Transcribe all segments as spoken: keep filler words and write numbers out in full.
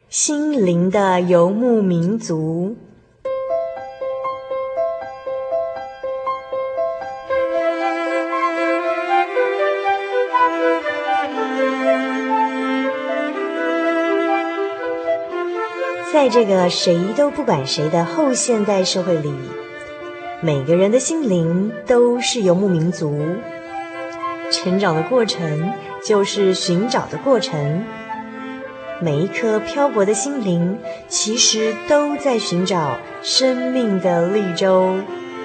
心灵的游牧民族。在这个谁都不管谁的后现代社会里，每个人的心灵都是游牧民族。成长的过程就是寻找的过程，每一颗漂泊的心灵其实都在寻找生命的绿洲。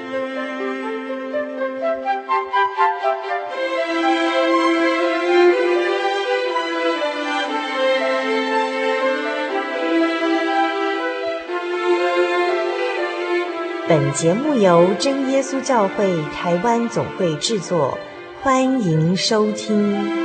本节目由真耶稣教会台湾总会制作，欢迎收听。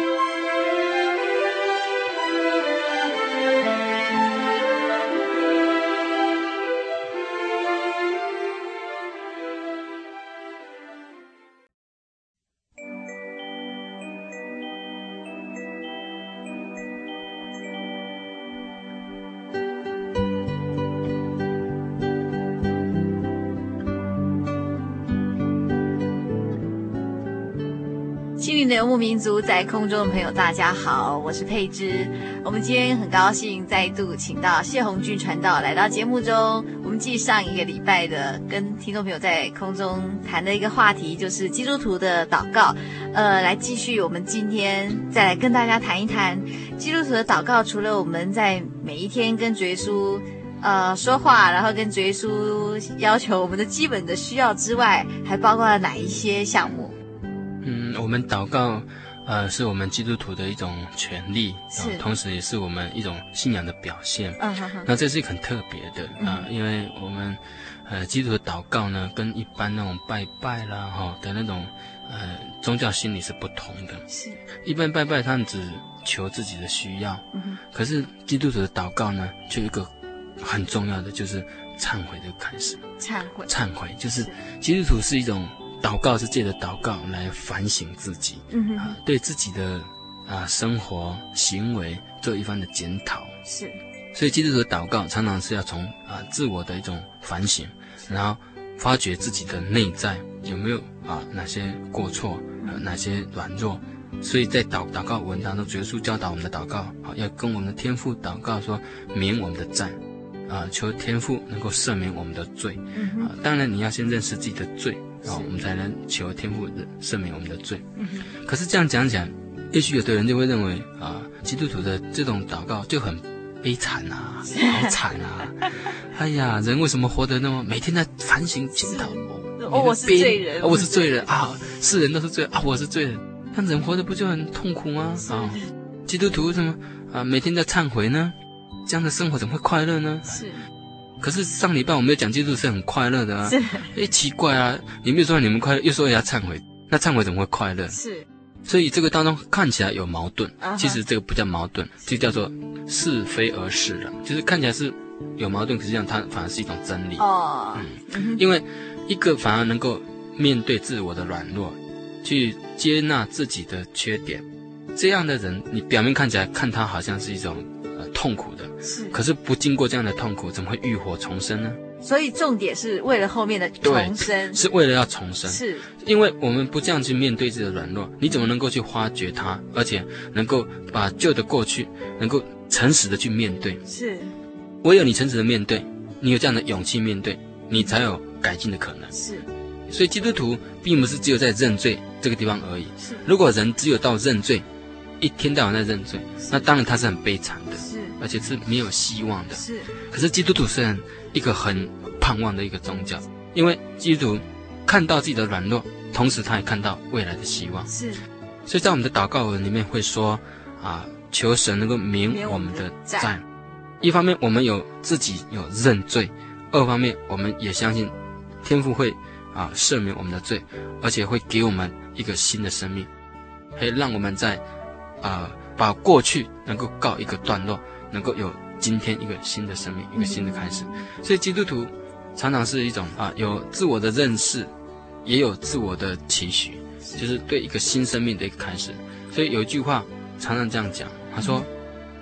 心灵的游牧民族，在空中的朋友大家好，我是佩芝。我们今天很高兴再度请到谢鸿钧传道来到节目中。我们继上一个礼拜的跟听众朋友在空中谈的一个话题，就是基督徒的祷告。呃，来继续我们今天再来跟大家谈一谈基督徒的祷告。除了我们在每一天跟主耶稣呃说话，然后跟主耶稣要求我们的基本的需要之外，还包括了哪一些项目？ 嗯，我们祷告，呃，是我们基督徒的一种权利， 是， 同时也是我们一种信仰的表现。 嗯哼哼。 那这是很特别的啊、呃嗯， 因为我们呃基督徒的祷告呢，跟一般那种拜拜啦哈、哦、的那种呃宗教心理是不同的。 是， 一般拜拜他们只求自己的需要， 嗯哼， 可是基督徒的祷告呢，就有一个很重要的，就是忏悔的开始。 忏悔， 忏悔就是基督徒是一种。祷告是借着祷告来反省自己， 嗯哼， 啊，对自己的啊生活行为做一番的检讨。 是， 所以基督徒的祷告常常是要从啊自我的一种反省，然后发掘自己的内在有没有啊哪些过错，啊哪些软弱。所以在祷祷告文当中，主耶稣教导我们的祷告，啊要跟我们的天父祷告说，免我们的债。啊，求天父能够赦免我们的罪。 嗯啊，当然你要先认识自己的罪，然后我们才能求天父赦免我们的罪。 嗯可是这样讲起来，也许有的人就会认为啊，基督徒的这种祷告就很悲惨啊，好惨啊！哎呀，人为什么活得那么每天在反省检讨？ 哦，我是罪人， 哦，我是罪人啊！世人都是罪人啊，我是罪人。那人活得不就很痛苦吗？啊，基督徒为什么啊每天在忏悔呢？这样的生活怎么会快乐呢？ 是。 可是上礼拜我们有讲基督是很快乐的啊。 是。 哎，奇怪啊，你们又说你们快乐，又说要忏悔，那忏悔怎么会快乐？ 是。 所以这个当中看起来有矛盾， uh-huh. 其实这个不叫矛盾，这叫做是非而是了，就是看起来是有矛盾，可是这样它反而是一种真理。 哦、oh. 嗯，因为一个反而能够面对自我的软弱，去接纳自己的缺点，这样的人，你表面看起来看他好像是一种。痛苦的， 是， 可是不经过这样的痛苦，怎么会浴火重生呢？ 所以重点是为了后面的重生， 是为了要重生。 是， 因为我们不这样去面对自己的软弱，你怎么能够去发掘它，而且能够把旧的过去能够诚实的去面对？ 是， 唯有你诚实的面对，你有这样的勇气面对，你才有改进的可能。 是， 所以基督徒并不是只有在认罪这个地方而已。 是，如果人只有到认罪，一天到晚在认罪，那当然他是很悲惨的。 是。 而且是没有希望的。 是， 可是基督徒是很一个很盼望的一个宗教，因为基督徒看到自己的软弱，同时他也看到未来的希望。 是， 所以在我们的祷告文里面会说啊，求神能够免我们的债。一方面我们有自己有认罪，二方面我们也相信天父会啊赦免我们的罪，而且会给我们一个新的生命，可以让我们在啊把过去能够告一个段落。能够有今天一个新的生命，一个新的开始。所以基督徒常常是一种啊，有自我的认识，也有自我的期许，就是对一个新生命的一个开始。所以有一句话常常这样讲，他说：“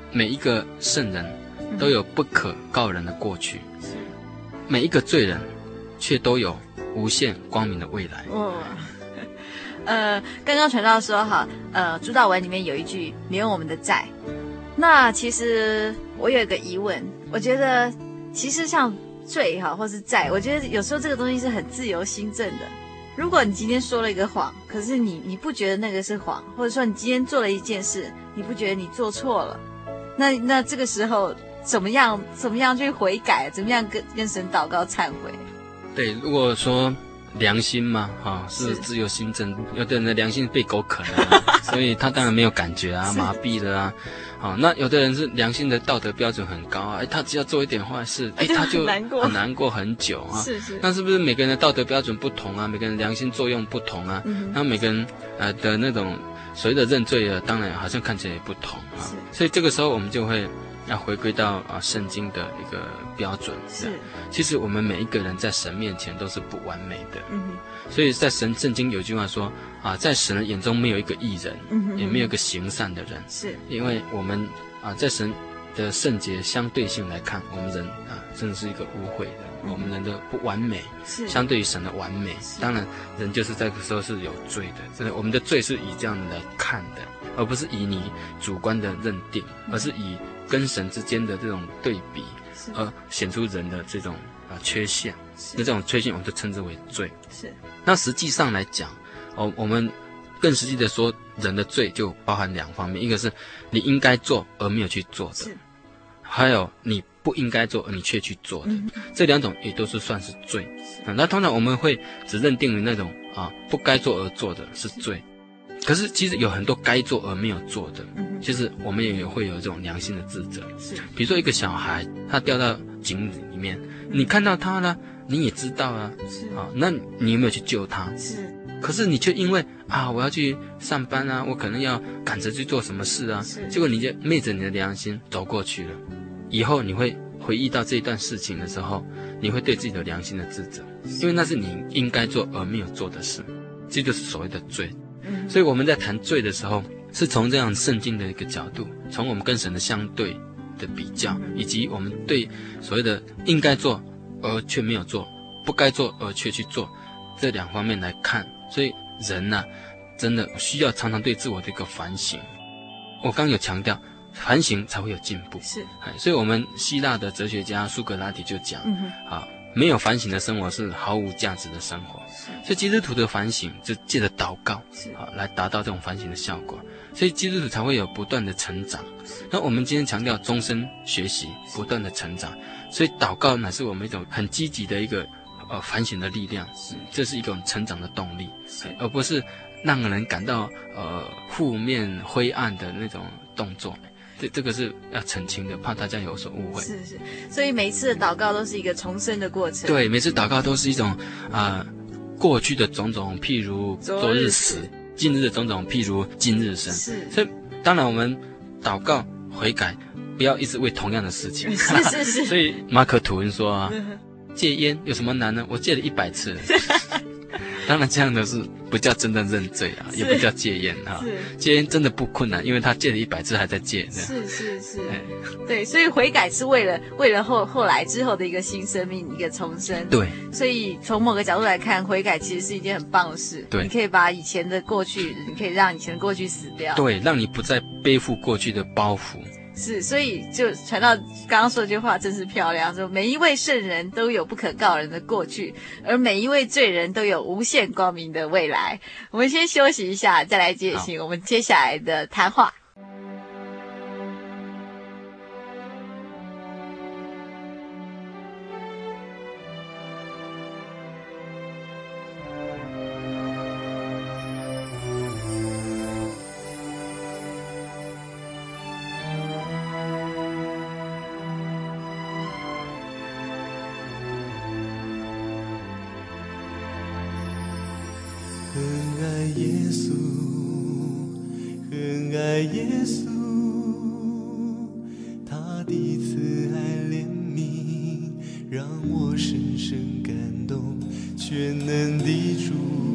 每一个圣人都有不可告人的过去，每一个罪人却都有无限光明的未来。 哦，呃，刚刚传道说哈，呃，主祷文里面有一句免我们的债。那其实我有一个疑问，我觉得其实像罪哈或是债，我觉得有时候这个东西是很自由心证的。如果你今天说了一个谎，可是你你不觉得那个是谎，或者说你今天做了一件事，你不觉得你做错了，那那这个时候怎么样怎么样去悔改，怎么样跟跟神祷告忏悔？ 对，如果说良心嘛，哈、哦，是自由心证，有的人的良心被狗啃了，所以他当然没有感觉啊，麻痹了啊。好、哦，那有的人是良心的道德标准很高啊，哎，他只要做一点坏事，哎，他就很难过很久啊。 是是。 那是不是每个人的道德标准不同啊？每个人良心作用不同啊？嗯、那每个人呃的那种所谓的认罪啊，当然好像看起来也不同啊。所以这个时候我们就会要回归到啊圣经的一个标准。是。其实我们每一个人在神面前都是不完美的。嗯哼。所以在神圣经有句话说啊，在神的眼中没有一个义人，嗯、也没有一个行善的人。是。因为我们啊在神的圣洁相对性来看，我们人啊真的是一个污秽的，嗯、我们人的不完美，是相对于神的完美。当然，人就是在这个时候是有罪的，真的，我们的罪是以这样来看的，而不是以你主观的认定，而是以跟神之间的这种对比，而显出人的这种啊缺陷。那这种缺陷我们就称之为罪。是。那实际上来讲，哦，我们更实际的说，人的罪就包含两方面，一个是你应该做而没有去做的，还有你不应该做而你却去做的，嗯、这两种也都是算是罪。啊、那通常我们会只认定于那种啊不该做而做的是罪，可是其实有很多该做而没有做的，嗯、其实我们也会有这种良心的自责。是，比如说一个小孩他掉到井里面，你看到他呢，你也知道啊，是啊，那你有没有去救他？是。可是你却因为啊，我要去上班啊，我可能要赶着去做什么事啊，结果你就昧着你的良心走过去了。以后你会回忆到这一段事情的时候，你会对自己的良心的自责，因为那是你应该做而没有做的事，这就是所谓的罪。嗯、所以我们在谈罪的时候，是从这样圣经的一个角度，从我们跟神的相对的比较，以及我们对所谓的应该做而却没有做，不该做而却去做这两方面来看。所以人呢、啊，真的需要常常对自我的一个反省。我刚有强调，反省才会有进步。是，所以我们希腊的哲学家苏格拉底就讲，嗯、啊，没有反省的生活是毫无价值的生活。所以基督徒的反省就借着祷告，啊，来达到这种反省的效果。所以基督徒才会有不断的成长。那我们今天强调终身学习，不断的成长。所以祷告乃是我们一种很积极的一个。呃，反省的力量，这是一种成长的动力，而不是让人感到呃负面灰暗的那种动作。这这个是要澄清的，怕大家有所误会。 是是，所以每一次的祷告都是一个重生的过程。 对，每次祷告都是一种啊、呃，过去的种种，譬如昨日死；今日的种种，譬如今日生。是，所以当然我们祷告悔改，不要一直为同样的事情。 是是是。 所以马可吐温说啊。戒烟有什么难呢？我戒了一百次了。当然这样的是不叫真的认罪啊，也不叫戒烟啊。戒烟真的不困难，因为他戒了一百次还在戒。 是是是，对，所以悔改是为了为了后后来之后的一个新生命，一个重生。对，所以从某个角度来看，悔改其实是一件很棒的事。对，你可以把以前的过去，你可以让以前的过去死掉。 对，让你不再背负过去的包袱。 是，所以就传到刚刚说这句话真是漂亮，说每一位圣人都有不可告人的过去，而每一位罪人都有无限光明的未来。我们先休息一下，再来进行我们接下来的谈话。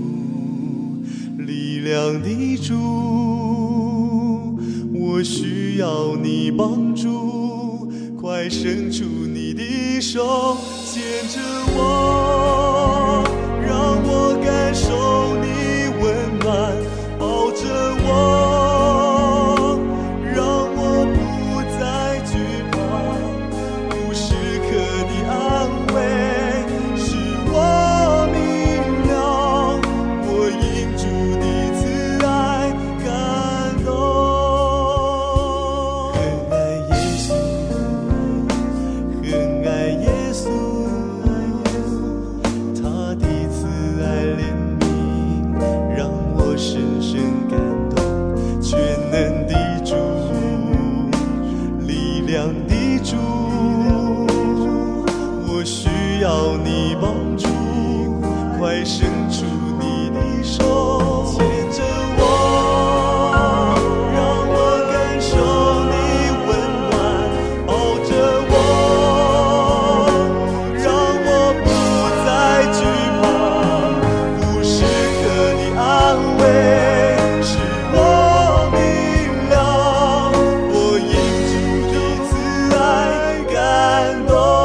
力量的主，我需要你帮助，快伸出你的手，牵着我，让我感受你温暖，抱着我，让我不再惧怕，不时刻的安慰，使我明了我因主的慈爱感动。很爱耶稣，很爱耶稣，他的慈爱怜悯让我深深感动。全能的主，力量的主，我需要你帮助，快伸出你的手，牵着我，让我感受你温暖，抱着我，让我不再惧怕，不时刻的安慰，使我明了我因主的慈爱感动。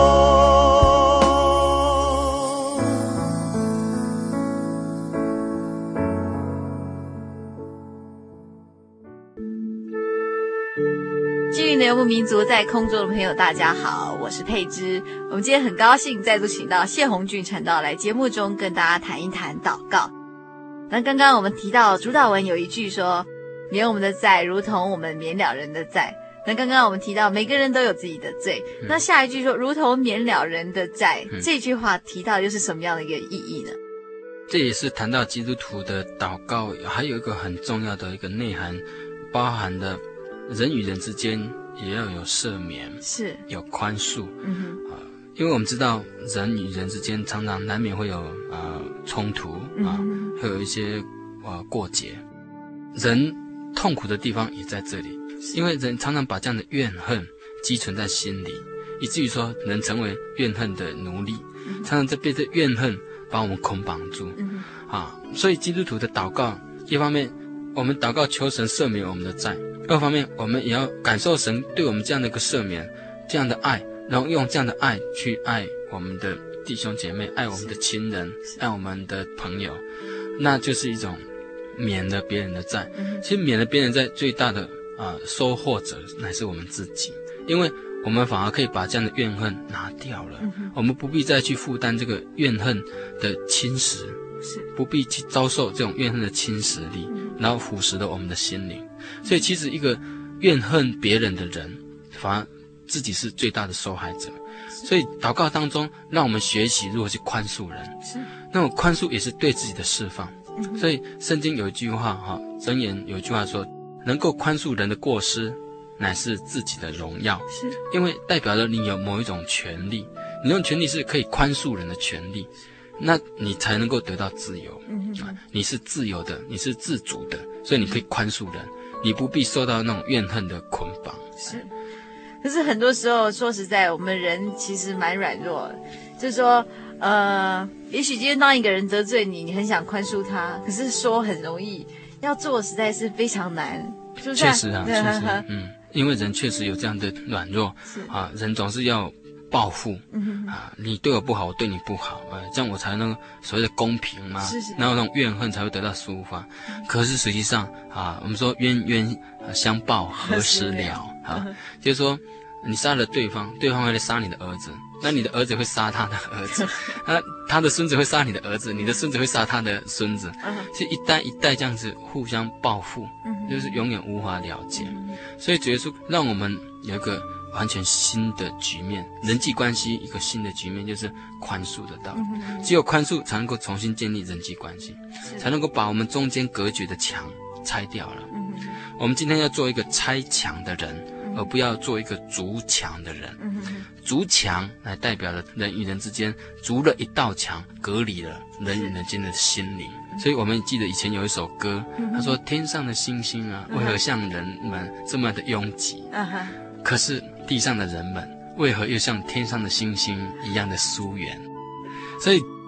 基于游牧民族在空中的朋友大家好，我是佩芝。我们今天很高兴再度请到谢鸿俊传道来节目中跟大家谈一谈祷告。那刚刚我们提到主祷文有一句说，免我们的债如同我们免了人的债。那刚刚我们提到每个人都有自己的罪，嗯、那下一句说如同免了人的债，嗯、这句话提到又是什么样的一个意义呢？ 这也是谈到基督徒的祷告还有一个很重要的一个内涵，包含的人与人之间也要有赦免， 是有宽恕。 嗯哼， 呃，因为我们知道人与人之间常常难免会有呃冲突啊、嗯，会有一些呃过节，人痛苦的地方也在这里，因为人常常把这样的怨恨积存在心里，以至于说人成为怨恨的奴隶，嗯、常常在被这怨恨把我们捆绑住。嗯啊，所以基督徒的祷告，一方面我们祷告求神赦免我们的债，二方面我们也要感受神对我们这样的一个赦免，这样的爱，然后用这样的爱去爱我们的弟兄姐妹，爱我们的亲人，爱我们的朋友，那就是一种免了别人的债。其实免了别人债最大的啊、呃、收获者乃是我们自己，因为我们反而可以把这样的怨恨拿掉了，我们不必再去负担这个怨恨的侵蚀，不必去遭受这种怨恨的侵蚀力，然后腐蚀了我们的心灵。所以其实一个怨恨别人的人，反而自己是最大的受害者。所以祷告当中让我们学习如何去宽恕人，那种宽恕也是对自己的释放。所以圣经有一句话哈，箴言有一句话说，能够宽恕人的过失乃是自己的荣耀，是因为代表了你有某一种权利，你那种权利是可以宽恕人的权利，那你才能够得到自由。嗯啊，你是自由的，你是自主的，所以你可以宽恕人，你不必受到那种怨恨的捆绑。 是，可是很多时候说实在，我们人其实蛮软弱的，就是说呃，也许今天当一个人得罪你，你很想宽恕他，可是说很容易，要做实在是非常难，是不是？ 确实啊，确实，嗯，因为人确实有这样的软弱啊，人总是要报复，嗯啊，你对我不好，我对你不好，啊，这样我才能所谓的公平嘛，是是，然后那种怨恨才会得到抒发。嗯、可是实际上啊，我们说冤冤相报何时了啊，就是说你杀了对方，对方会来杀你的儿子。那你的儿子会杀他的儿子，那他的孙子会杀你的儿子，你的孙子会杀他的孙子，是一代一代这样子互相报复，就是永远无法了结。所以主耶稣让我们有一个完全新的局面，人际关系一个新的局面，就是宽恕的道理。只有宽恕才能够重新建立人际关系，才能够把我们中间隔绝的墙拆掉了。我们今天要做一个拆墙的人，而不要做一个筑墙的人。筑墙来代表了人与人之间筑了一道墙，隔离了人与人间的心灵。所以我们记得以前有一首歌，他说天上的星星啊，为何像人们这么的拥挤，可是地上的人们为何又像天上的星星一样的疏远。所以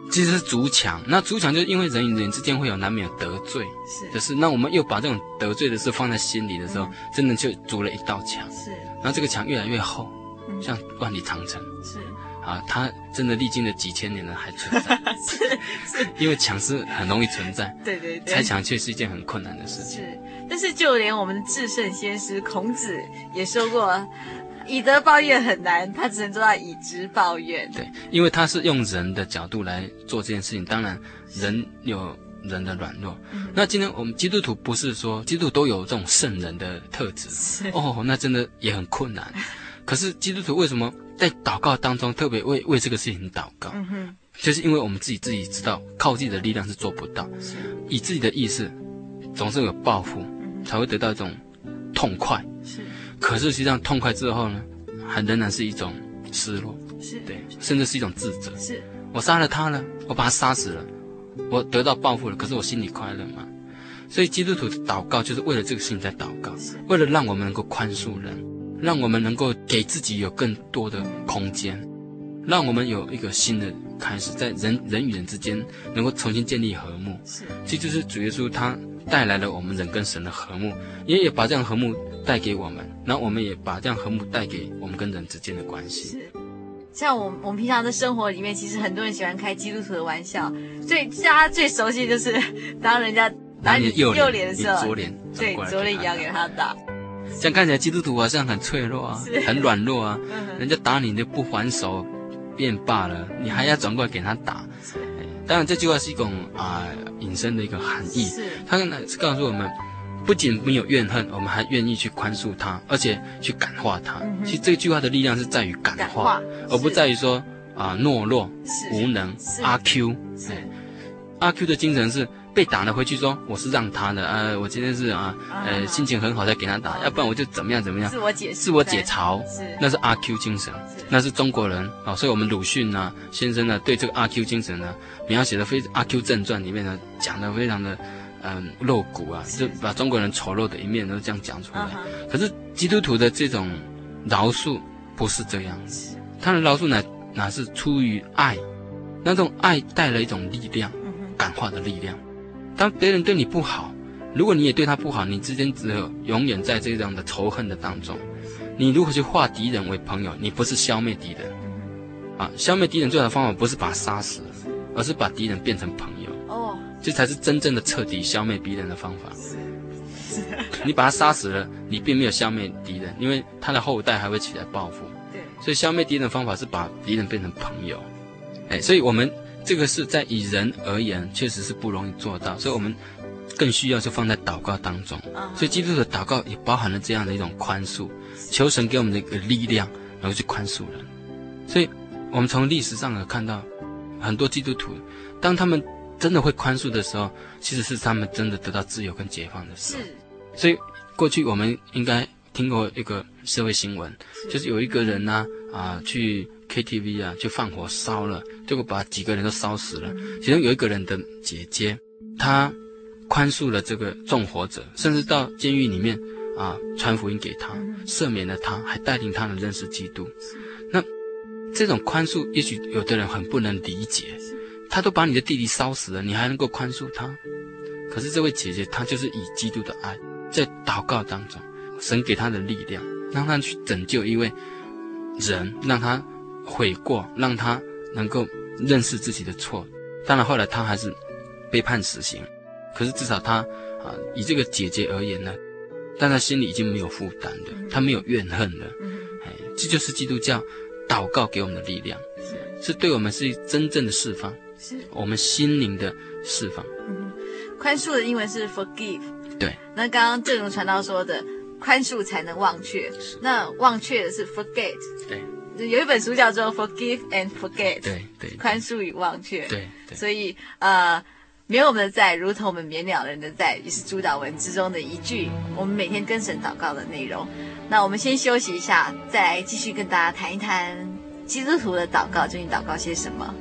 其实是筑墙。那筑墙就是因为人与人之间会有难免有得罪， 是， 就是那我们又把这种得罪的事放在心里的时候， 嗯、 真的就筑了一道墙。 是， 然后这个墙越来越厚， 嗯、 像万里长城。 是。 啊，它真的历经了几千年了还存在， 是是， 因为墙是很容易存在， 对对对， 拆墙却是一件很困难的事情。 是，但是就连我们至圣先师孔子也说过，以德报怨很难，他只能做到以直报怨。 对，因为他是用人的角度来做这件事情，当然人有人的软弱。嗯、那今天我们基督徒不是说基督徒都有这种圣人的特质哦，那真的也很困难。可是基督徒为什么在祷告当中特别为为这个事情祷告？嗯哼，就是因为我们自己自己知道，靠自己的力量是做不到，以自己的意识总是有抱负，嗯、才会得到一种痛快。是，可是实际上痛快之后呢，还仍然是一种失落，是对，甚至是一种自责。是，我杀了他了，我把他杀死了，我得到报复了，可是我心里快乐吗？所以基督徒的祷告就是为了这个事情在祷告，为了让我们能够宽恕人。让我们能够给自己有更多的空间，让我们有一个新的开始，在人人与人之间能够重新建立和睦。是，其实就是主耶稣他带来了我们人跟神的和睦，也也把这样和睦带给我们，然后我们也把这样和睦带给我们跟人之间的关系。 是，像我们我们平常的生活里面，其实很多人喜欢开基督徒的玩笑，最大家最熟悉的就是当人家打你右脸的时候， 左脸对左脸也要给他打。 这样看起来基督徒好像很脆弱啊，很软弱啊，嗯、人家打你你不还手便罢了，你还要转过来给他打。当然这句话是一种啊、呃、引申的一个含义，他是告诉我们，不仅没有怨恨，我们还愿意去宽恕他，而且去感化他。嗯、其实这句话的力量是在于感化，感化而不在于说啊、呃、懦弱、无能、阿 Q。阿 Q 的精神是被打了回去说我是让他的，呃，我今天是啊，呃，心情很好才给他打，要不然我就怎么样怎么样， 自我解自我解嘲，那是阿 Q 精神，那是中国人啊、哦，所以我们鲁迅呢先生呢对这个阿 Q 精神呢描写的非阿 Q 正传里面呢讲的非常的嗯露骨啊，就把中国人丑陋的一面都这样讲出来。可是基督徒的这种饶恕不是这样子，他的饶恕乃乃是出于爱，那种爱带了一种力量。感化的力量。当别人对你不好，如果你也对他不好，你之间只有永远在这样的仇恨的当中。你如何去化敌人为朋友？你不是消灭敌人啊！消灭敌人最好的方法不是把他杀死，而是把敌人变成朋友。哦，这才是真正的彻底消灭敌人的方法。你把他杀死了，你并没有消灭敌人，因为他的后代还会起来报复。对，所以消灭敌人的方法是把敌人变成朋友。哎，所以我们。这个是在以人而言，确实是不容易做到，所以我们更需要就放在祷告当中。所以基督的祷告也包含了这样的一种宽恕，求神给我们的一个力量，能够去宽恕人。所以我们从历史上有看到，很多基督徒，当他们真的会宽恕的时候，其实是他们真的得到自由跟解放的时候。所以过去我们应该听过一个社会新闻，就是有一个人呢、啊，啊去 K T V 啊，去放火烧了，结果把几个人都烧死了。其中有一个人的姐姐，她宽恕了这个纵火者，甚至到监狱里面啊传福音给他，赦免了他，还带领他人认识基督。那这种宽恕，也许有的人很不能理解，他都把你的弟弟烧死了，你还能够宽恕他？可是这位姐姐，她就是以基督的爱，在祷告当中，神给她的力量，让她去拯救一位人，让她悔过，让他能够认识自己的错。当然后来他还是被判死刑，可是至少他啊，以这个姐姐而言呢，但他心里已经没有负担的，他没有怨恨的。哎，这就是基督教祷告给我们的力量，是对我们是真正的释放，是我们心灵的释放。 嗯，宽恕的英文是 forgive。 对。 那刚刚正如传道说的，宽恕才能忘却，那忘却的是 forget。 对。 有一本书叫做 Forgive and Forget， 对对， 宽恕与忘却。 对对， 所以呃，免我们的债，如同我们免了人的债，也是主祷文之中的一句，我们每天跟神祷告的内容。那我们先休息一下，再来继续跟大家谈一谈基督徒的祷告究竟祷告些什么。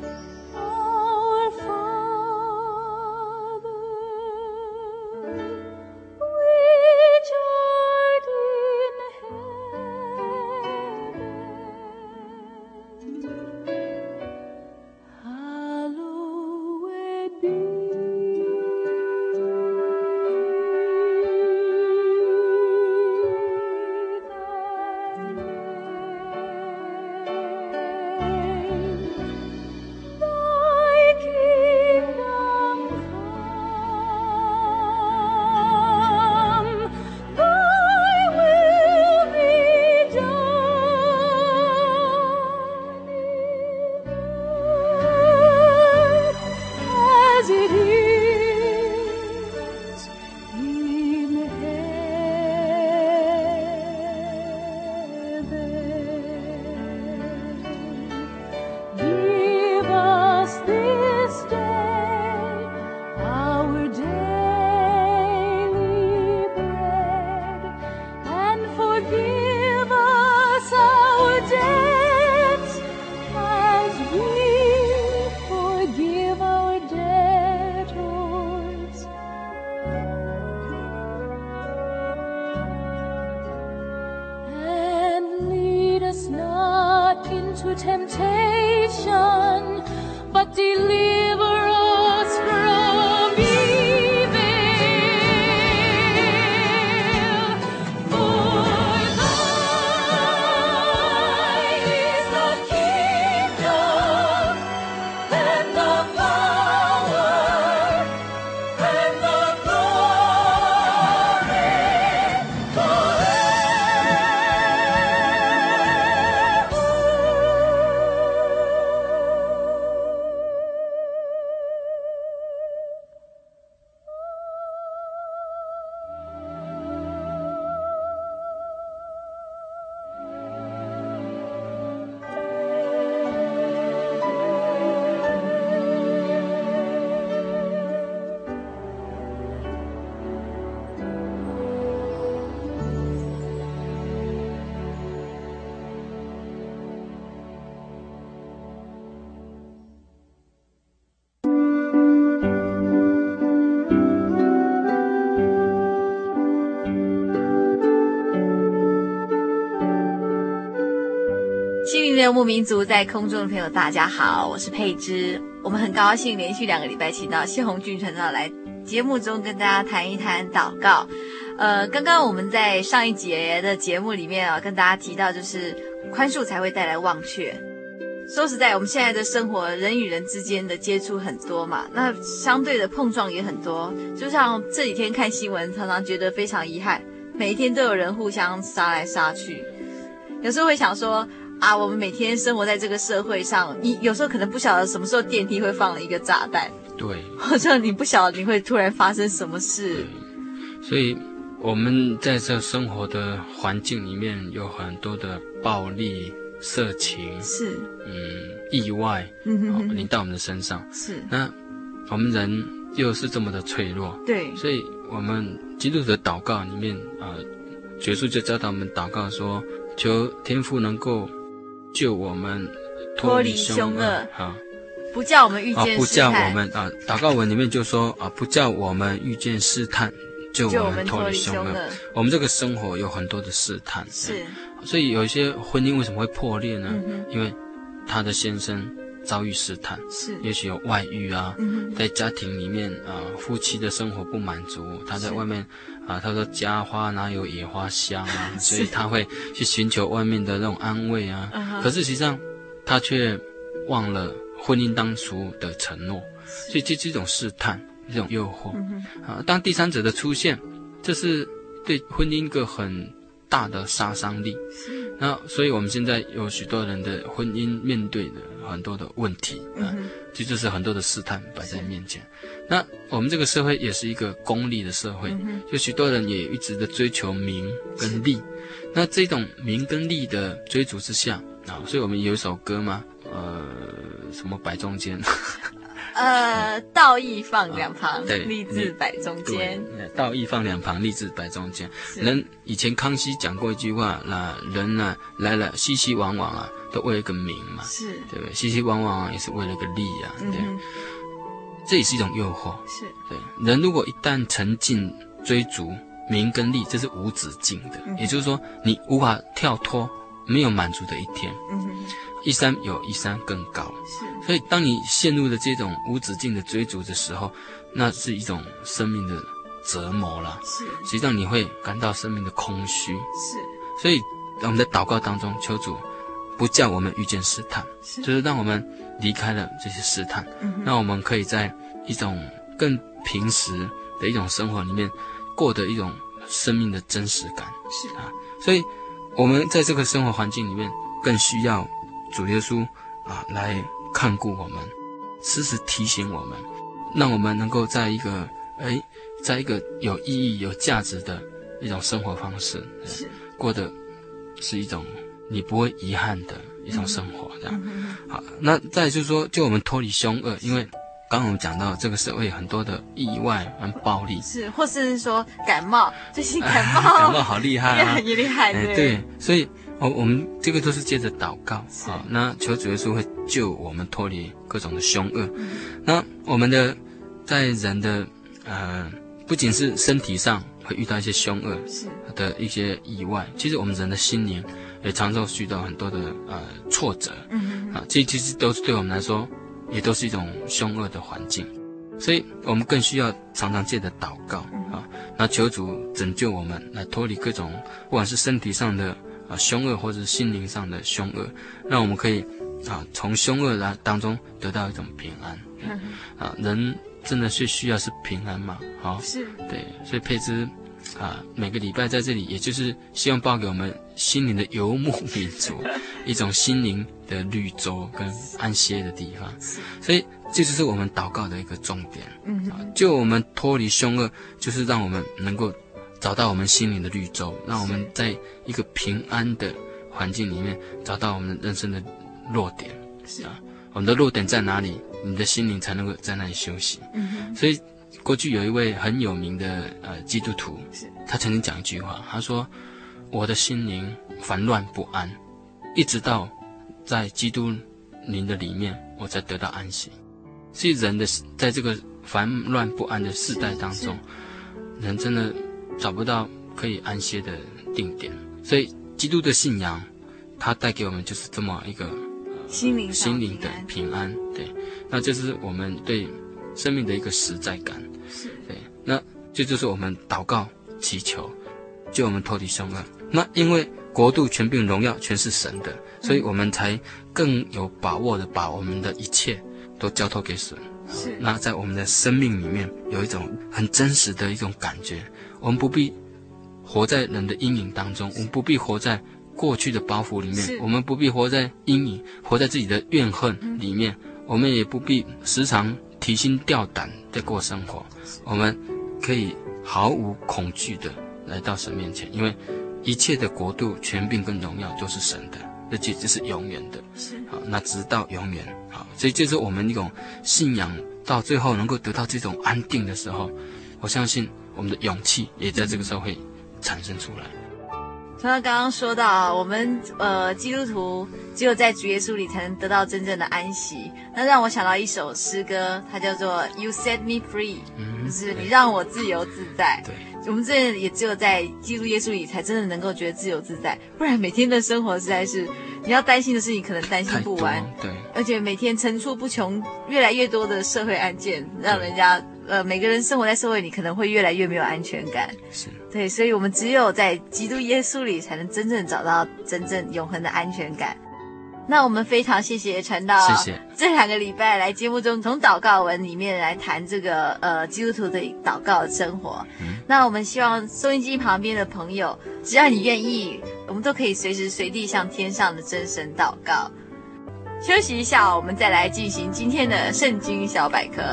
Hallowed 心灵的游牧民族，在空中的朋友大家好，我是佩芝。我们很高兴连续两个礼拜请到谢鸿俊传道来节目中跟大家谈一谈祷告。呃，刚刚我们在上一节的节目里面啊，跟大家提到就是宽恕才会带来忘却。说实在，我们现在的生活人与人之间的接触很多嘛，那相对的碰撞也很多。就像这几天看新闻，常常觉得非常遗憾，每一天都有人互相杀来杀去。有时候会想说啊，我们每天生活在这个社会上，你有时候可能不晓得什么时候电梯会放了一个炸弹， 对， 或者你不晓得你会突然发生什么事。 所以我们在这生活的环境里面有很多的暴力、色情， 是， 嗯，意外， 嗯哼哼哦，临到我们的身上。 是， 那我们人又是这么的脆弱， 对， 所以我们基督徒的祷告里面，呃，耶稣就教导我们祷告说，求天父能够救我们脱离凶恶啊， 不叫我们遇见啊，不叫试探， 我们啊，祷告文里面就说啊，不叫我们遇见试探，救我们脱离凶恶。我们这个生活有很多的试探， 是， 所以有一些婚姻为什么会破裂呢？ 嗯、 因为他的先生遭遇试探， 是， 也许有外遇啊， 嗯、 在家庭里面啊、呃，夫妻的生活不满足，他在外面啊，他说家花哪有野花香啊，所以他会去寻求外面的那种安慰啊。 uh-huh. 可是实际上他却忘了婚姻当初的承诺，所以这是一种试探，一种诱惑、 嗯、 啊。当第三者的出现，这是对婚姻一个很大的杀伤力。那所以我们现在有许多人的婚姻面对的很多的问题，啊、嗯，这就, 就是很多的试探摆在面前。那我们这个社会也是一个功利的社会，嗯、就许多人也一直的追求名跟利。那这种名跟利的追逐之下啊，所以我们有一首歌嘛，呃，什么摆中间。 呃，道义放两旁， 对， 立志摆中间。 道义放两旁，立志摆中间。人以前康熙讲过一句话，那人呢、啊、来了熙熙攘攘啊，都为了一个名嘛， 是， 对不对？熙熙攘攘啊，也是为了一个利啊，对。嗯、这也是一种诱惑， 是对。人如果一旦沉浸追逐名跟利，这是无止境的，嗯、也就是说，你无法跳脱没有满足的一天。嗯。一山有一山更高，所以当你陷入了这种无止境的追逐的时候，那是一种生命的折磨了。是，实际上你会感到生命的空虚。是，所以我们的祷告当中，求主不叫我们遇见试探，是就是让我们离开了这些试探，嗯、让我们可以在一种更平时的一种生活里面，过得一种生命的真实感。是啊，所以我们在这个生活环境里面，更需要主耶稣啊来看顾我们，时时提醒我们，让我们能够在一个哎，在一个有意义、有价值的一种生活方式，是过的是一种你不会遗憾的一种生活，这样。好，那再来就是说，就我们脱离凶恶，因为刚刚我们讲到这个社会很多的意外跟暴力， 是，或是说感冒，最近感冒， 感冒好厉害啊， 很厉害，对、 哎、对，所以。哦，我们这个都是借着祷告，好，那求主耶稣会救我们脱离各种的凶恶。嗯、那我们的在人的呃，不仅是身体上会遇到一些凶恶的一些意外，其实我们人的心灵也常常遇到很多的呃挫折。嗯啊，这其实都是对我们来说，也都是一种凶恶的环境，所以我们更需要常常借着祷告啊，那求主拯救我们，来脱离各种不管是身体上的。啊，凶恶或者是心灵上的凶恶，让我们可以啊从凶恶来当中得到一种平安。嗯、啊，人真的是需要是平安嘛？好、哦，是对，所以佩芝啊每个礼拜在这里，也就是希望报给我们心灵的游牧民族一种心灵的绿洲跟安歇的地方。所以这就是我们祷告的一个重点。嗯、啊，就我们脱离凶恶，就是让我们能够找到我们心灵的绿洲，让我们在一个平安的环境里面找到我们人生的落点。是啊，我们的落点在哪里，你的心灵才能够在那里休息。嗯，所以过去有一位很有名的呃基督徒，他曾经讲一句话，他说：“我的心灵烦乱不安，一直到在基督灵的里面，我才得到安息。”所以人的在这个烦乱不安的世代当中，人真的找不到可以安歇的定点，所以基督的信仰他带给我们就是这么一个、呃、 心灵心灵的平安，对，那这是我们对生命的一个实在感， 是， 对，那这就是我们祷告祈求救我们脱离凶恶。那因为国度、权柄、荣耀全是神的，所以我们才更有把握的把我们的一切都交托给神。 是， 那在我们的生命里面有一种很真实的一种感觉，我们不必活在人的阴影当中，我们不必活在过去的包袱里面，我们不必活在阴影，活在自己的怨恨里面、嗯、我们也不必时常提心吊胆的过生活，我们可以毫无恐惧的来到神面前，因为一切的国度、权柄跟荣耀都是神的，而且这是永远的， 是， 好，那直到永远，好，所以这是我们一种信仰到最后能够得到这种安定的时候，我相信我们的勇气也在这个时候会产生出来。 从他刚刚说到，我们呃基督徒只有在主耶稣里才能得到真正的安息，那让我想到一首诗歌，它叫做 You Set Me Free、嗯、就是你让我自由自在。对，我们这也只有在基督耶稣里才真的能够觉得自由自在，不然每天的生活实在是你要担心的事情可能担心不完， 对， 而且每天层出不穷，越来越多的社会案件，让人家呃每个人生活在社会里可能会越来越没有安全感。 是， 对，所以我们只有在基督耶稣里才能真正找到真正永恒的安全感。那我们非常谢谢传道， 谢谢这两个礼拜来节目中从祷告文里面来谈这个呃基督徒的祷告的生活、嗯、那我们希望收音机旁边的朋友，只要你愿意，我们都可以随时随地向天上的真神祷告。休息一下，我们再来进行今天的圣经小百科。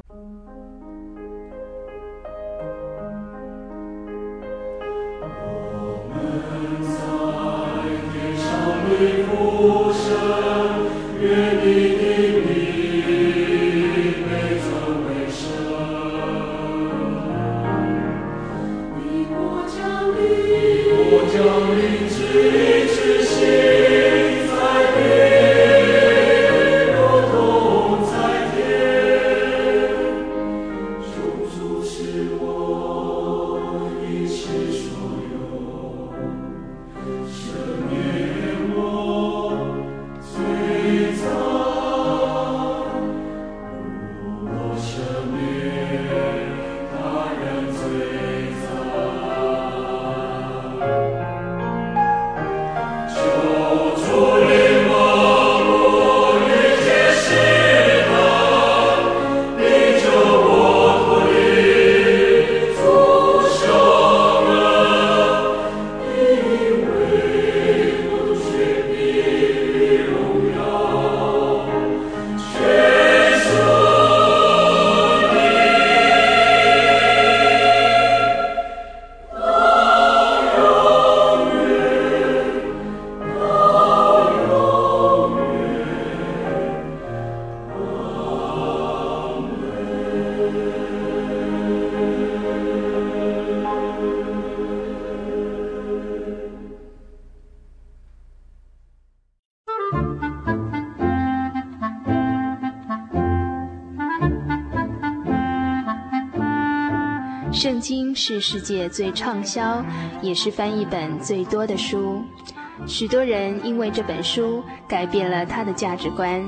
圣经是世界最畅销，也是翻译本最多的书。许多人因为这本书改变了他的价值观。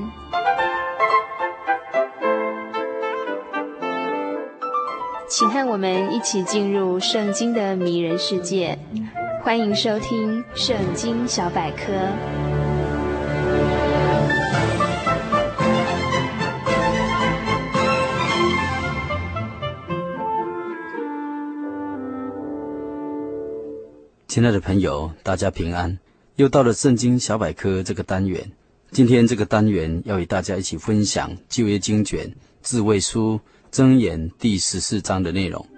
请和我们一起进入圣经的迷人世界，欢迎收听《圣经小百科》。 亲爱的朋友，大家平安，又到了圣经小百科这个单元。今天这个单元要与大家一起分享旧约经卷智慧书箴言第十四章的内容。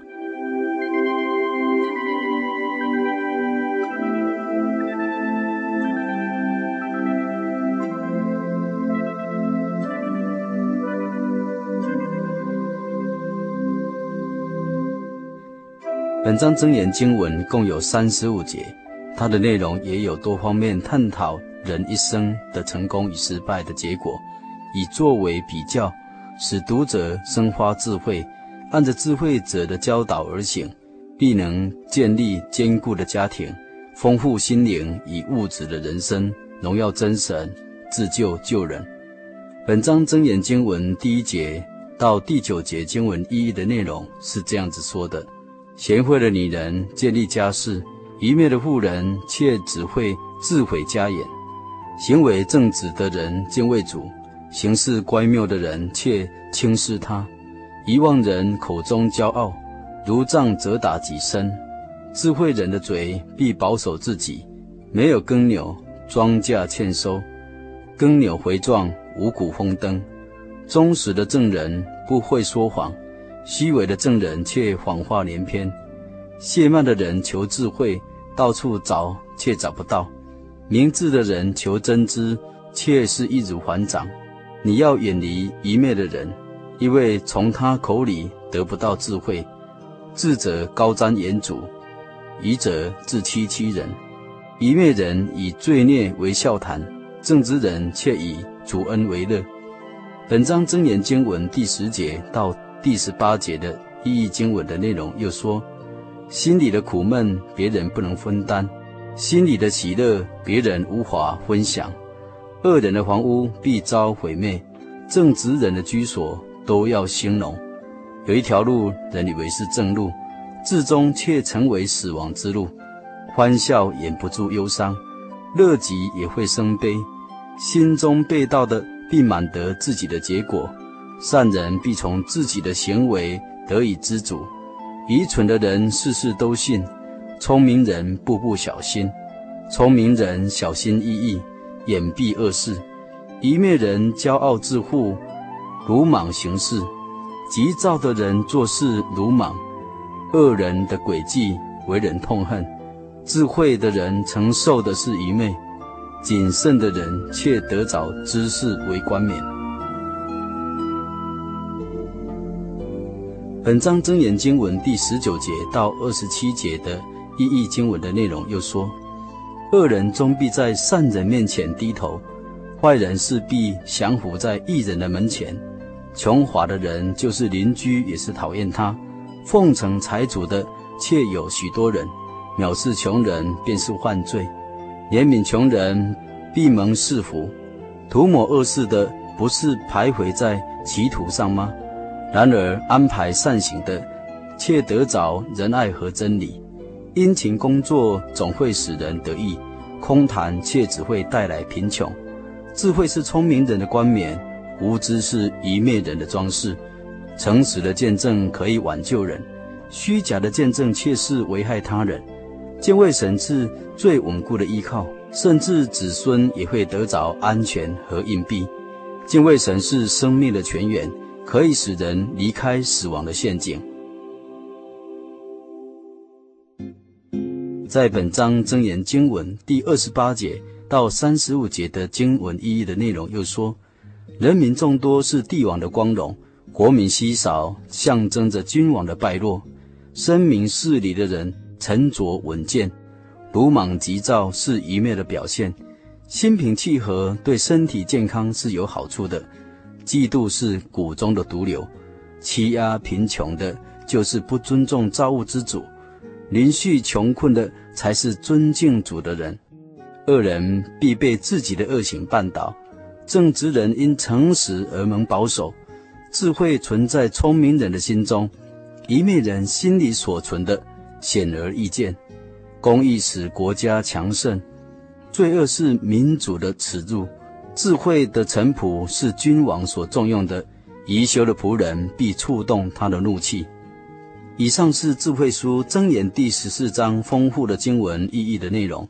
本章箴言经文共有三十五节，它的内容也有多方面探讨人一生的成功与失败的结果，以作为比较，使读者生发智慧，按着智慧者的教导而行，必能建立坚固的家庭，丰富心灵与物质的人生， 荣耀真神，自救救人。本章箴言经文第一节到第九节经文意义的内容是这样子说的：贤惠的女人建立家室，愚昧的妇人却只会自毁家园。行为正直的人敬畏主，行事乖谬的人却轻视他。遗忘人口中骄傲，如杖责打己身。智慧人的嘴必保守自己，没有耕牛，庄稼欠收；耕牛回状，五谷丰登。忠实的正人不会说谎，虚伪的正人却谎话连篇。懈慢的人求智慧，到处找却找不到；明智的人求真知，却是一如反掌。你要远离愚昧的人，因为从他口里得不到智慧。智者高瞻远瞩，愚者自欺欺人。愚昧人以罪孽为笑谈，正直人却以主恩为乐。本章箴言经文第十节到第十八节的意义经文的内容又说：心里的苦闷别人不能分担，心里的喜乐别人无法分享。恶人的房屋必遭毁灭，正直人的居所都要兴隆。有一条路人以为是正路，至终却成为死亡之路。欢笑掩不住忧伤，乐极也会生悲。心中背道的必满得自己的结果，善人必从自己的行为得以知足。愚蠢的人事事都信，聪明人步步小心。聪明人小心翼翼，掩蔽恶事。愚昧人骄傲自负，鲁莽行事。急躁的人做事鲁莽，恶人的诡计为人痛恨。智慧的人承受的是愚昧，谨慎的人却得着知识为冠冕。本章箴言经文第十九节到二十七节的意义经文的内容又说：恶人终必在善人面前低头，坏人势必降服在义人的门前。穷乏的人就是邻居也是讨厌他，奉承财主的却有许多人，藐视穷人便是犯罪。怜悯穷人必蒙赐福，涂抹恶事的不是徘徊在歧途上吗？然而安排善行的却得着仁爱和真理。殷勤工作总会使人得益，空谈却只会带来贫穷。智慧是聪明人的冠冕，无知是愚昧人的装饰。诚实的见证可以挽救人，虚假的见证却是危害他人。敬畏神是最稳固的依靠，甚至子孙也会得着安全和荫庇。敬畏神是生命的泉源，可以使人离开死亡的陷阱。在本章箴言经文第二十八节到三十五节的经文意义的内容又说：人民众多是帝王的光荣，国民稀少象征着君王的败落。深明事理的人沉着稳健，鲁莽急躁是愚昧的表现。心平气和对身体健康是有好处的。嫉妒是谷中的毒瘤，欺压贫穷的就是不尊重造物之主，连续穷困的才是尊敬主的人。恶人必被自己的恶行绊倒，正直人因诚实而蒙保守。智慧存在聪明人的心中，愚昧人心里所存的显而易见。公义使国家强盛，罪恶是民主的耻辱。智慧的臣仆是君王所重用的，贻羞的仆人必触动他的怒气。以上是智慧书箴言第十四章丰富的经文意义的内容。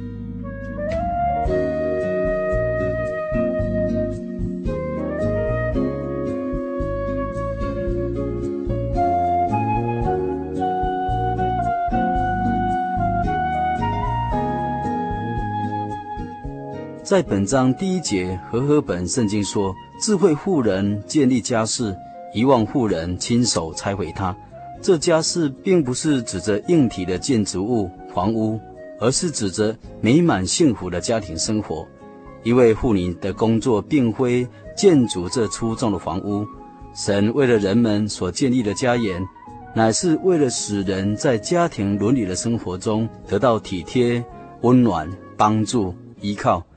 在本章第一节，和合本圣经说，智慧妇人建立家室，遗忘妇人亲手拆毁它。这家室并不是指着硬体的建筑物、房屋，而是指着美满幸福的家庭生活。一位妇女的工作并非建筑这出众的房屋，神为了人们所建立的家园，乃是为了使人在家庭伦理的生活中得到体贴、温暖、帮助、依靠。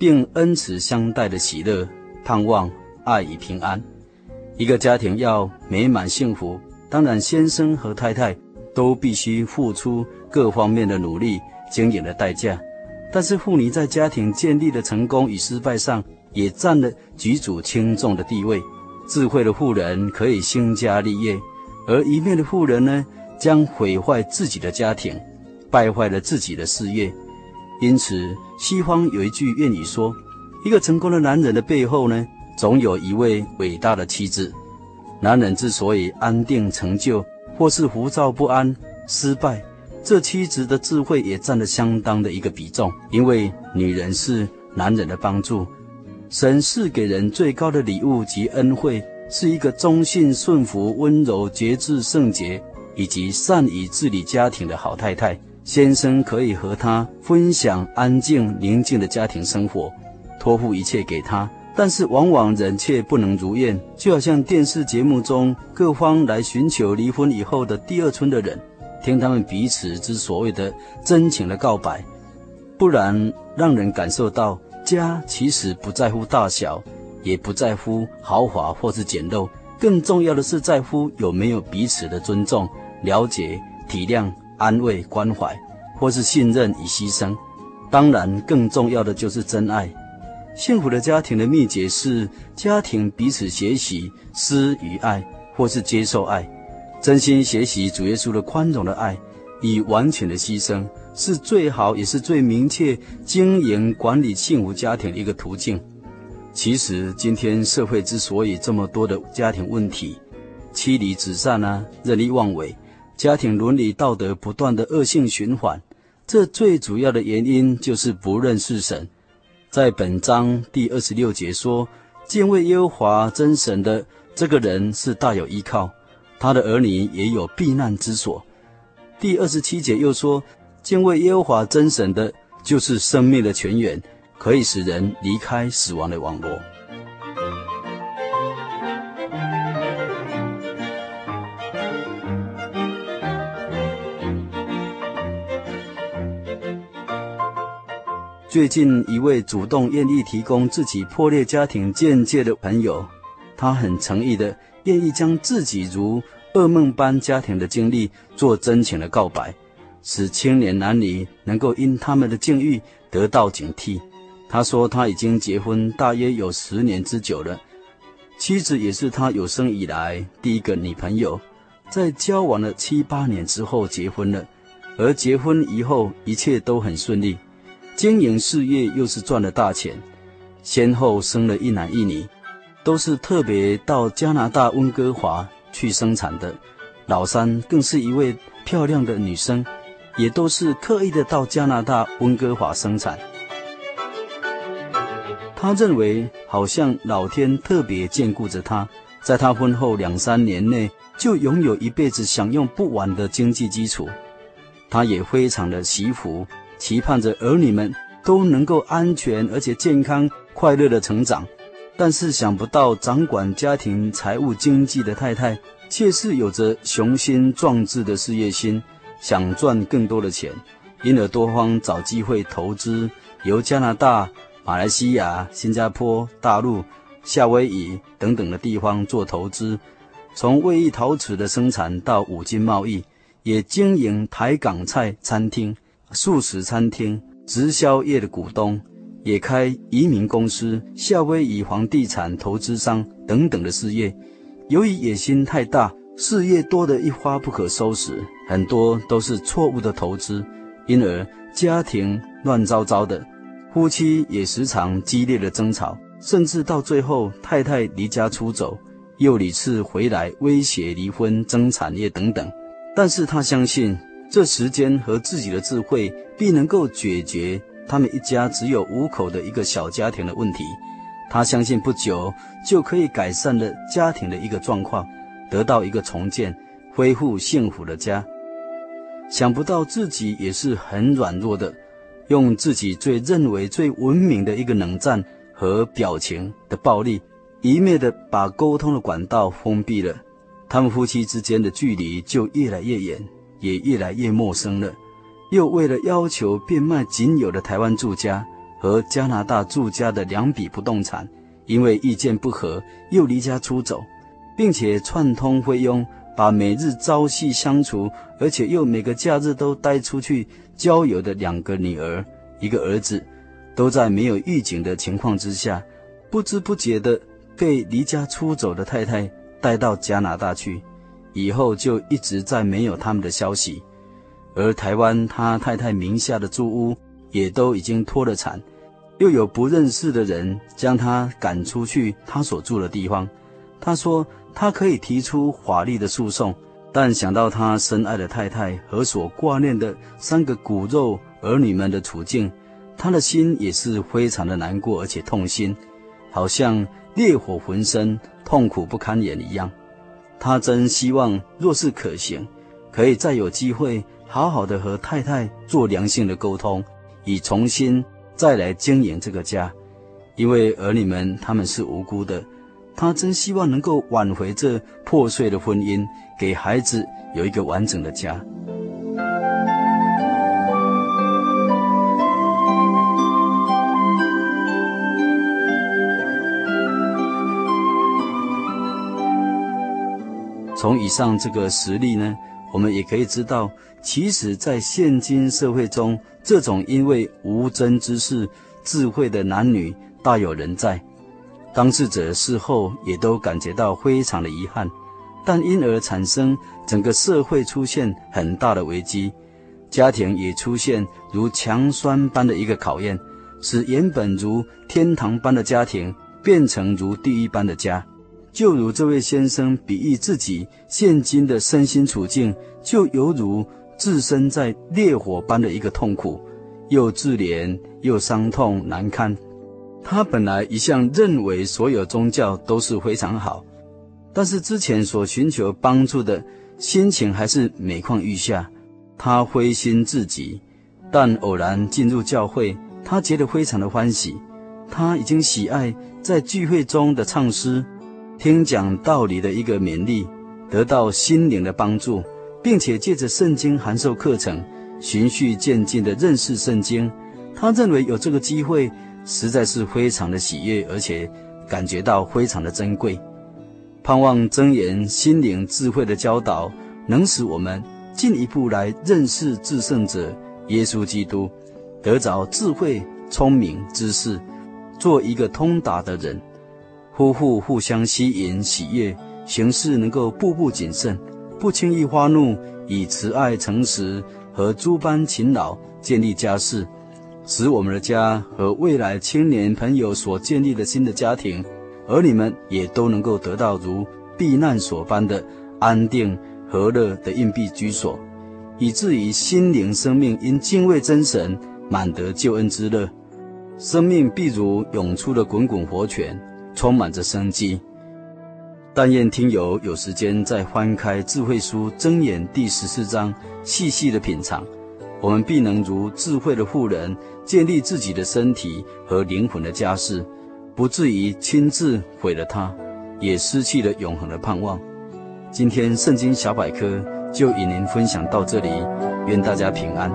并恩慈相待的喜乐、盼望、爱与平安。一个家庭要美满幸福，当然先生和太太都必须付出各方面的努力、经营的代价。但是妇女在家庭建立的成功与失败上，也占了举足轻重的地位。智慧的妇人可以兴家立业，而愚昧的妇人呢，将毁坏自己的家庭，败坏了自己的事业。因此，西方有一句谚语说，一个成功的男人的背后呢，总有一位伟大的妻子。男人之所以安定成就，或是浮躁不安、失败，这妻子的智慧也占了相当的一个比重。因为女人是男人的帮助，神赐给人最高的礼物及恩惠，是一个忠信、顺服、温柔、节制、圣洁，以及善于治理家庭的好太太。先生可以和她分享安静宁静的家庭生活，托付一切给她，但是往往人却不能如愿，就好像电视节目中各方来寻求离婚以后的第二春的人，听他们彼此之所谓的真情的告白，不然让人感受到家其实不在乎大小，也不在乎豪华或是简陋，更重要的是在乎有没有彼此的尊重、了解、体谅、安慰、关怀，或是信任与牺牲。当然更重要的就是真爱。幸福的家庭的秘诀是家庭彼此学习施与爱，或是接受爱，真心学习主耶稣的宽容的爱与完全的牺牲，是最好也是最明确经营管理幸福家庭的一个途径。其实今天社会之所以这么多的家庭问题，妻离子散啊，任意妄为，家庭伦理道德不断的恶性循环，这最主要的原因就是不认识神。在本章第二十六节说，敬畏耶和华真神的这个人是大有依靠，他的儿女也有避难之所。第二十七节又说，敬畏耶和华真神的就是生命的泉源，可以使人离开死亡的网罗。最近一位主动愿意提供自己破裂家庭见解的朋友，他很诚意的愿意将自己如噩梦般家庭的经历做真情的告白，使青年男女能够因他们的境遇得到警惕。他说他已经结婚大约有十年之久了，妻子也是他有生以来第一个女朋友，在交往了七八年之后结婚了，而结婚以后一切都很顺利，经营事业又是赚了大钱，先后生了一男一女，都是特别到加拿大温哥华去生产的。老三更是一位漂亮的女生，也都是刻意的到加拿大温哥华生产。他认为好像老天特别眷顾着他，在他婚后两三年内就拥有一辈子享用不完的经济基础。他也非常的惜福，期盼着儿女们都能够安全而且健康快乐的成长。但是想不到掌管家庭财务经济的太太却是有着雄心壮志的事业心，想赚更多的钱，因而多方找机会投资，由加拿大、马来西亚、新加坡、大陆、夏威夷等等的地方做投资，从卫浴陶瓷的生产到五金贸易，也经营台港菜餐厅、素食餐厅、直销业的股东，也开移民公司、夏威夷房地产投资商等等的事业。由于野心太大，事业多得一发不可收拾，很多都是错误的投资，因而家庭乱糟糟的，夫妻也时常激烈的争吵，甚至到最后太太离家出走，又屡次回来威胁离婚、争产业等等。但是他相信这时间和自己的智慧必能够解决他们一家只有五口的一个小家庭的问题。他相信不久就可以改善了家庭的一个状况，得到一个重建、恢复幸福的家。想不到自己也是很软弱的，用自己最认为最文明的一个冷战和表情的暴力，一面的把沟通的管道封闭了。他们夫妻之间的距离就越来越远，也越来越陌生了。又为了要求变卖仅有的台湾住家， 和加拿大住家的两笔不动产，因为意见不合又离家出走，并且串通菲佣，把每日朝夕相处，而且又每个假日都带出去郊游的两个女儿一个儿子，都在没有预警的情况之下，不知不觉地被离家出走的太太带到加拿大去，以后就一直再没有他们的消息。而台湾他太太名下的住屋也都已经脱了产，又有不认识的人将他赶出去他所住的地方。他说他可以提出法律的诉讼，但想到他深爱的太太和所挂念的三个骨肉儿女们的处境，他的心也是非常的难过而且痛心，好像烈火焚身，痛苦不堪言一样。他真希望若是可行，可以再有机会好好的和太太做良性的沟通，以重新再来经营这个家。因为儿女们他们是无辜的，他真希望能够挽回这破碎的婚姻，给孩子有一个完整的家。从以上这个实例呢，我们也可以知道，其实在现今社会中，这种因为无真之事智慧的男女大有人在。当事者事后也都感觉到非常的遗憾，但因而产生整个社会出现很大的危机，家庭也出现如强酸般的一个考验，使原本如天堂般的家庭变成如地狱般的家。就如这位先生比喻自己现今的身心处境，就犹如置身在烈火般的一个痛苦，又自怜又伤痛难堪。他本来一向认为所有宗教都是非常好，但是之前所寻求帮助的心情还是每况愈下，他灰心至极。但偶然进入教会，他觉得非常的欢喜。他已经喜爱在聚会中的唱诗，听讲道理的一个勉励，得到心灵的帮助，并且借着圣经函授课程，循序渐进地认识圣经。他认为有这个机会实在是非常的喜悦，而且感觉到非常的珍贵。盼望箴言心灵智慧的教导，能使我们进一步来认识至圣者耶稣基督，得着智慧、聪明、知识，做一个通达的人。夫妇互相吸引喜悦，行事能够步步谨慎，不轻易发怒，以慈爱、诚实和诸般勤劳建立家室，使我们的家和未来青年朋友所建立的新的家庭，儿女们也都能够得到如避难所般的安定和乐的隐蔽居所，以至于心灵生命因敬畏真神，满得救恩之乐，生命必如涌出的滚滚活泉，充满着生机。但愿听友有时间再翻开智慧书箴言第十四章，细细的品尝，我们必能如智慧的妇人，建立自己的身体和灵魂的家室，不至于亲自毁了它，也失去了永恒的盼望。今天圣经小百科就与您分享到这里，愿大家平安。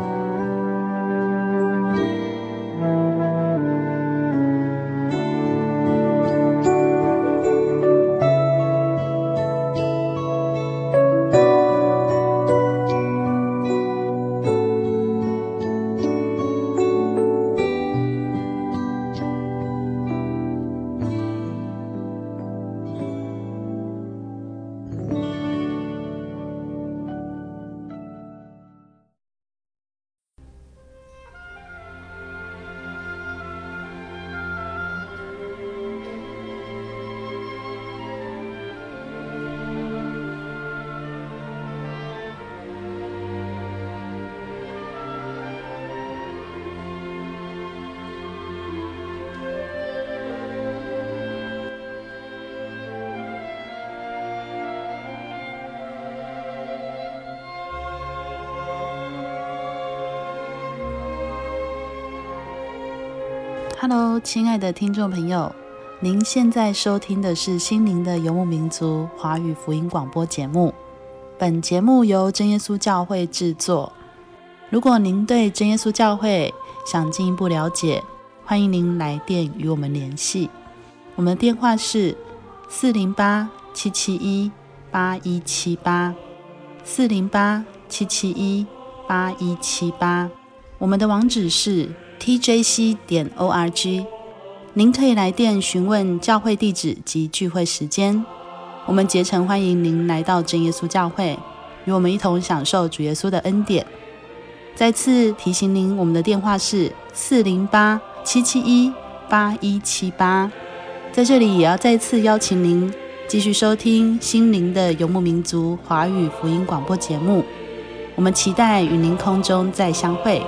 Hello， 亲爱的听众朋友，您现在收听的是心灵的游牧民族华语福音广播节目。本节目由真耶稣教会制作。如果您对真耶稣教会想进一步了解， 欢迎您来电与我们联系。我们的电话是四零八七七一八一七八，四零八七七一八一七八。我们的网址是 T J C 点 O R G。您可以来电询问教会地址及聚会时间。我们竭诚欢迎您来到真耶稣教会，与我们一同享受主耶稣的恩典。再次提醒您，我们的电话是四零八七七一八一七八。在这里也要再次邀请您继续收听心灵的游牧民族华语福音广播节目，我们期待与您空中再相会。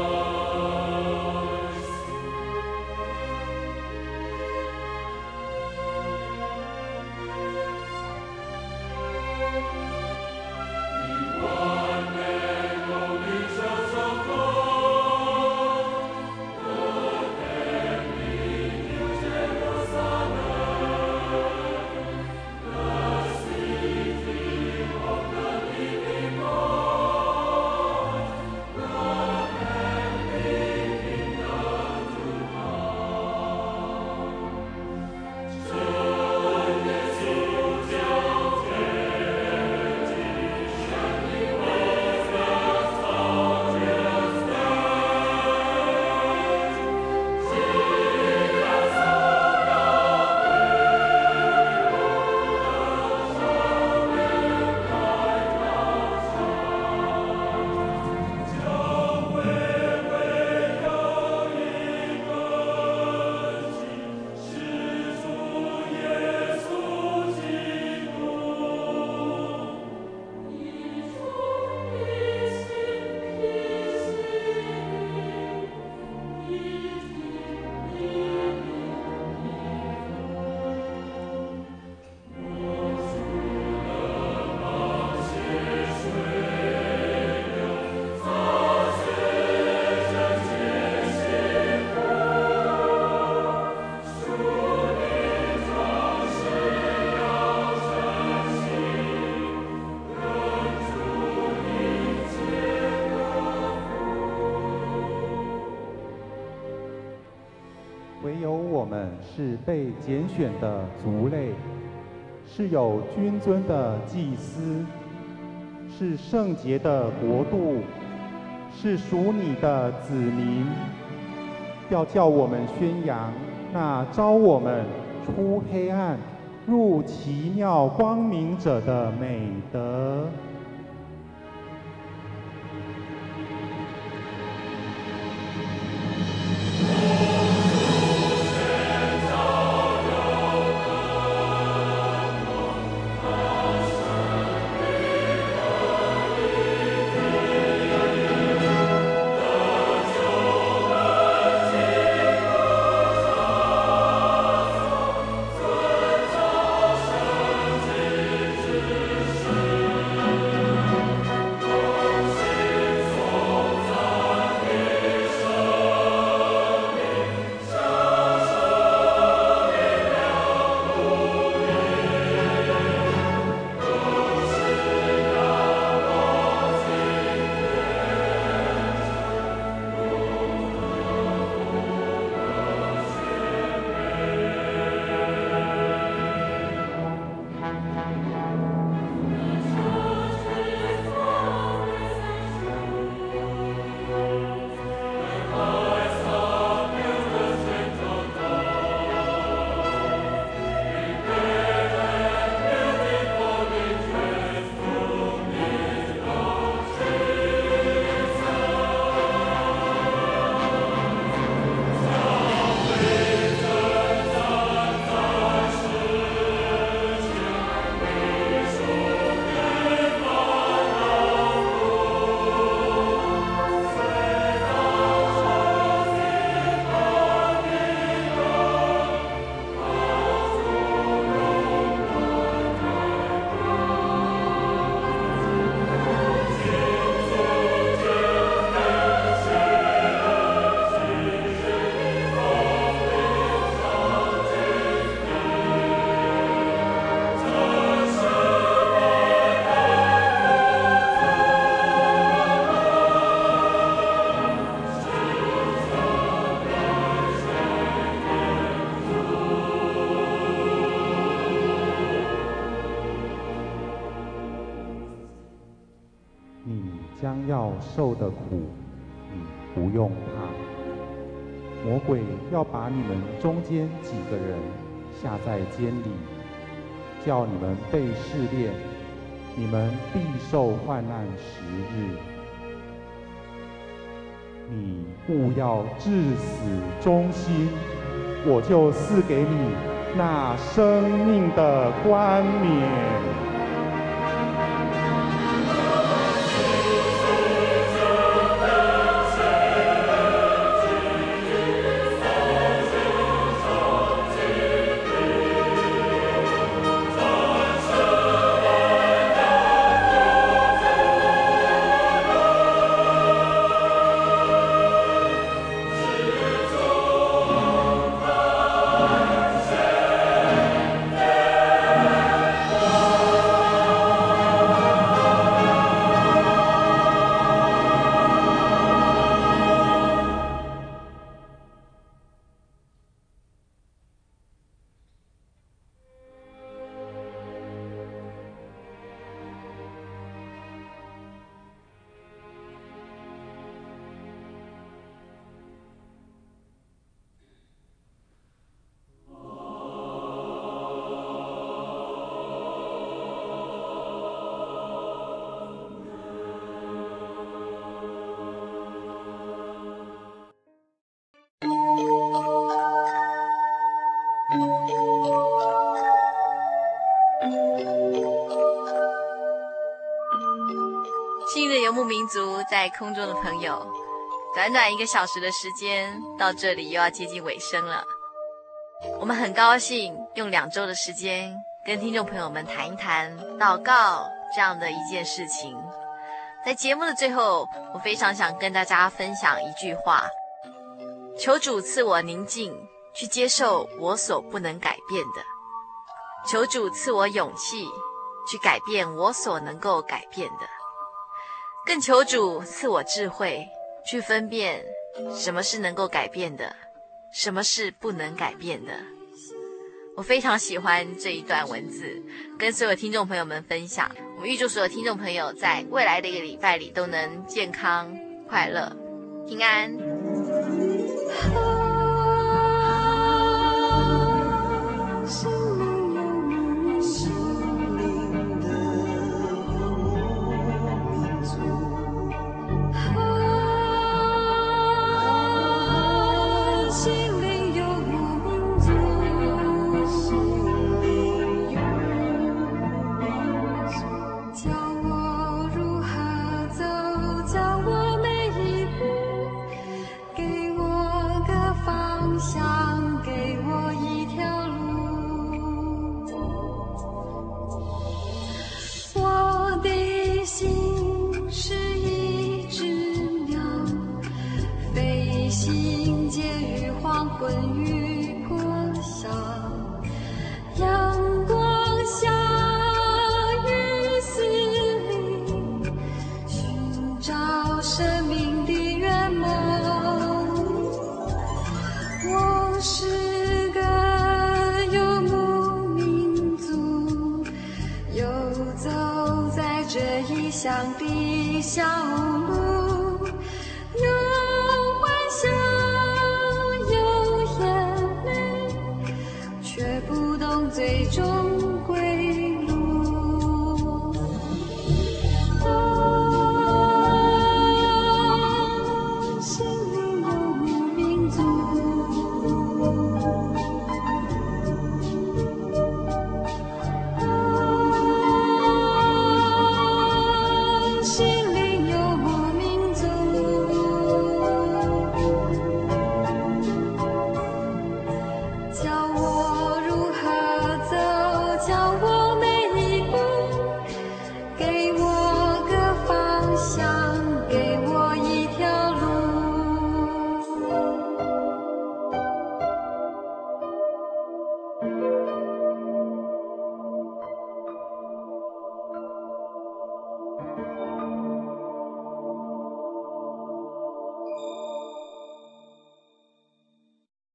唯有我们是被拣选的族类，是有君尊的祭司，是圣洁的国度，是属你的子民，要叫我们宣扬那召我们出黑暗入奇妙光明者的美德。 将要受的苦，你不用怕。魔鬼要把你们中间几个人下在监里，叫你们被试炼，你们必受患难十日。你务要至死忠心，我就赐给你那生命的冠冕。 新的游牧民族在空中的朋友，短短一个小时的时间到这里又要接近尾声了。我们很高兴用两周的时间跟听众朋友们谈一谈祷告这样的一件事情。在节目的最后，我非常想跟大家分享一句话：求主赐我宁静，去接受我所不能改变的；求主赐我勇气，去改变我所能够改变的；更求主赐我智慧，去分辨什么是能够改变的，什么是不能改变的。我非常喜欢这一段文字，跟所有听众朋友们分享。我们预祝所有听众朋友在未来的一个礼拜里都能健康、快乐、平安。 想的笑